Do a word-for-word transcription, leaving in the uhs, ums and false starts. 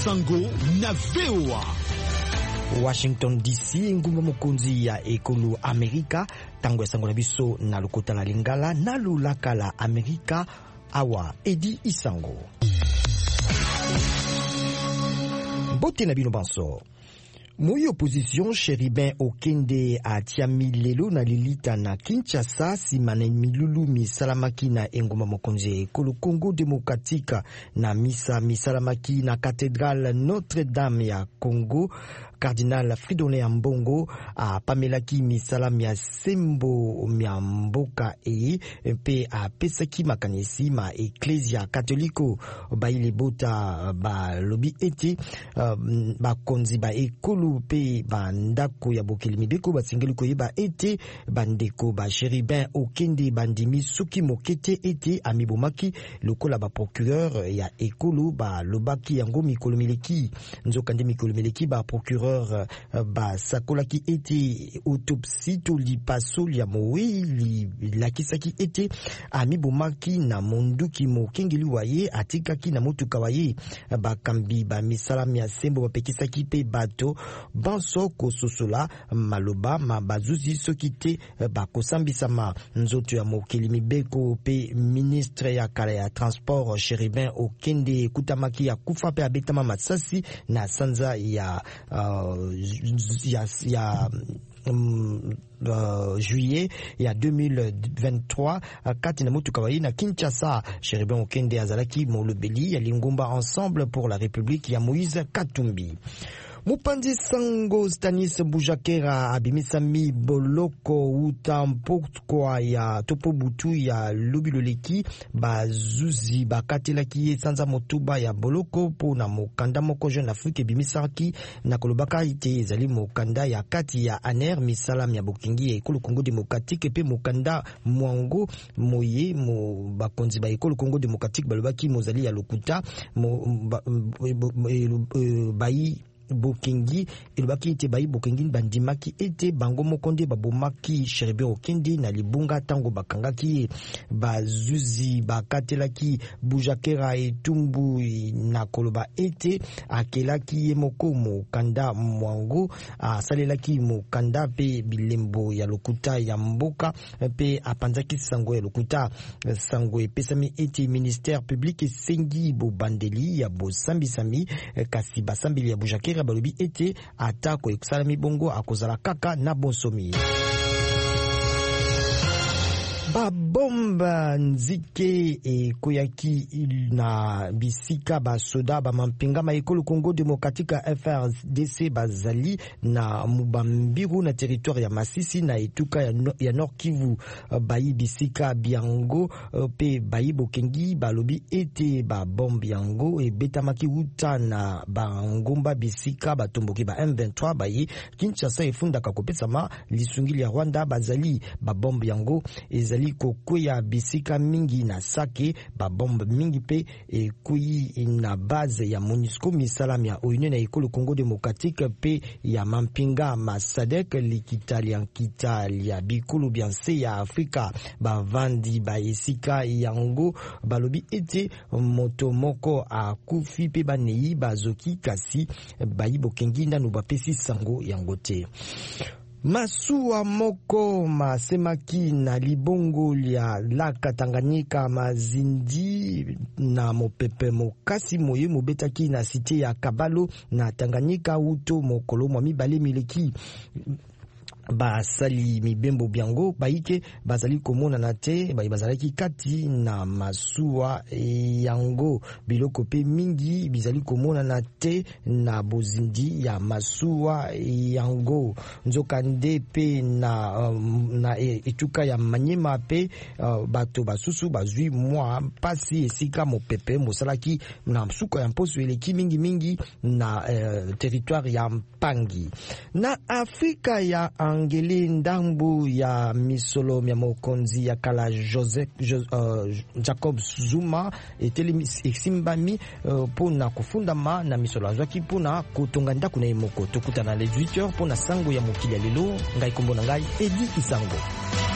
Sango na V O A. Washington D C, ngumba mokonzi ya ekolo Amerika, tango ya sango na biso na lokota la lingala na lulaka la Amerika, awa Edi Isango. Bote na bino banso. Moi opposition Chéribin Okende a tiami lelo na lilita na Kinshasa simana milulu misalamaki na engoma mokonzi ekolo Congo Démocratique na misa misalamaki na cathédrale Notre-Dame ya Congo. Cardinal Fridolin Ambongo a pamelaki misala mia sembo mia mboka e pe a pesaki makanisi ma Ecclesia Catholico ba ile bota ba lobi ete uh, ba konzi ba ekolo pe ba ndako ya bokeli mibeko ba singeli ko yeba ete bandeko ba Chéribin Okende bandimi suki mokete ete amibomaki lokola ba procureur ya ekolo ba lobaki yango mikolo mileki nzokande mikolo mileki ba procureur ba sakolaki ete autopsie to lipaso ya mowe li lakisaki ete amibomaki na monduki mokengeli waye atikaki na motuka waye bakambi ba misalami ya sembo bapekisaki pe bato banso kososola maloba mabazuzi soki te bakosambisama nzoto ya mokeli mibeko pe ministre ya kala ya transport Chéribin Okende kutamaki ya kufa pe abetama masasi na sanza ya uh, ya, ya um, uh, juillet ya deux mille vingt-trois kati na mutu kawaii na Kinshasa. Chéribin Okende azalaki molobeli ya lingomba Ensemble pour la République ya Moïse Katumbi. Mupanzi Sango Stanis Bujakera abimisami boloko utampokwa ya topo butu ya lubiloleki bazuzi bakatelaki sanza motuba ya boloko po na mokanda moko jeune Afrique bimisaki na kolobaka ite ezali mokanda ya kati ya aner misalam ya bokingi ekolo Congo Démocratique pe mokanda mwango moye mo bakonzi ba ekolo Congo Démocratique balobaki mozali ya lokuta mo ba, bayi Bokengi elobaki ete bayi Bokengi bandimaki ete bango mokonde babomaki Chéribin Okende na libunga tango bakangaki bazuzi bakatelaki Bujakera etumbu na koloba ete akelaki ye moko mokanda mwango asalelaki mokanda pe bilembo ya lokuta ya mboka pe apanzaki sango ya lokuta sango epesami ete ministère public esengi bobandeli ya bosambisami kasi basambeli ya Bujakera balobi ete atako ekusalami bongo akozala kaka na bonsomi. Ba bomba nzike e koyaki na bisika ba soda ba mampinga ma ekolo Congo Démocratique F R D C bazali na mubambiru na territoire ya Masisi na etuka ya, no, ya Nord Kivu. Bayi bisika biango pe bayi Bokengi balobi ete ba bombe yango e betamaki uta na ba ngomba bisika batomboki ba M vingt-trois bayi Kinshasa efunda kakopesama lisungili ya Rwanda bazali ba bombe yango ezali kokwea bisika mingi na sake ba bombe mingi pe e kui na base ya MONUSCO misalami ya Union na ekolo Congo Démocratique pe ya mampinga masadek likitalia kitalia bikulu bianse ya Afrika bavandi ba esika yango balobi ete moto moko akufi pe baneyi bazoki kasi bayi Bokengi ndanu bapesi sango yango te. Masuwa moko masemaki na libongo ya laka Tanganyika mazindi na mopepe mokasi moye mobetaki na site ya Kabalo na Tanganyika uto mokolo mwa mibale mileki basali mibembo biango baike bazali komona na te bayi bazalaki kati na masuwa yango biloko pe mingi bizali komona na te na bozindi ya masuwa yango nzokande pe na um, na etuka ya Manyema pe uh, bato basusu bazwi mwa pasi esika mopepe mosalaki na msuko ya mposo eleki mingi mingi na uh, territoire ya Mpangi na Afrika ya Angeli ndambu ya misolo ya mokonzi ya kala Joseph jo, uh, Jacob Zuma eteli esimbami uh, pona kufundama na misolo azwaki pona kotonga ndako na emoko tokutana les huit heures pona sango ya mokili ya lelo ngai kombo na ngai Edi Isango.